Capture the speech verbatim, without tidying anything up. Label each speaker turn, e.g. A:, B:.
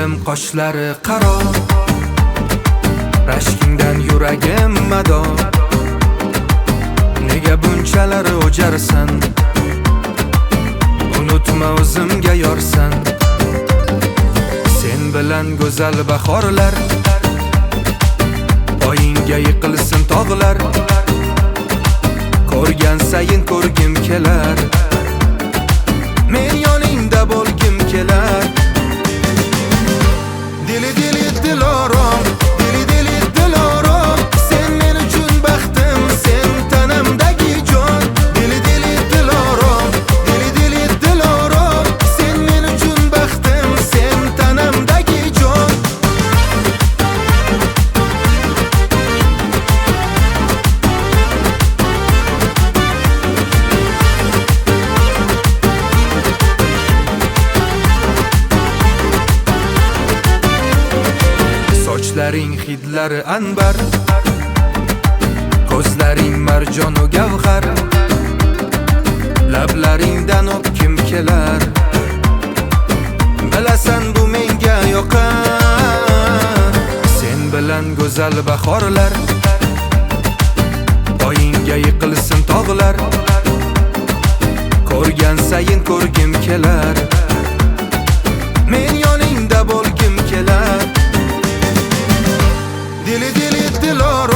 A: Ko'zim qoshlari qaro, rashkingdan yuragim mado. Nega bunchalar o'jarsan? Unutma o'zimga yorsan. Sen bilan go'zal bahorlar, oyingga yiqilsin tog'lar. Ko'rgan sayin ko'rgim kelar, men yoningda bo'lgim kelar. Dili dili dilorom, dili dili dilorom, sen men uchun baxtim, sen tanamdagi jon. Dili dili dilorom, dili dili dilorom, sen men uchun baxtim, sen tanamdagi jon. Sochlaring hidlari anbar, ko'zlaring marjon va gavhar. Lablaringdan o'pkim kelar, bilasan bu menga yoqar. Sen bilan go'zal bahorlar, oyingga yiqilsin tog'lar. Ko'rgan sayin ko'rgim kelar, men yoningda bo'lgim kelar. Dili dili dilorom.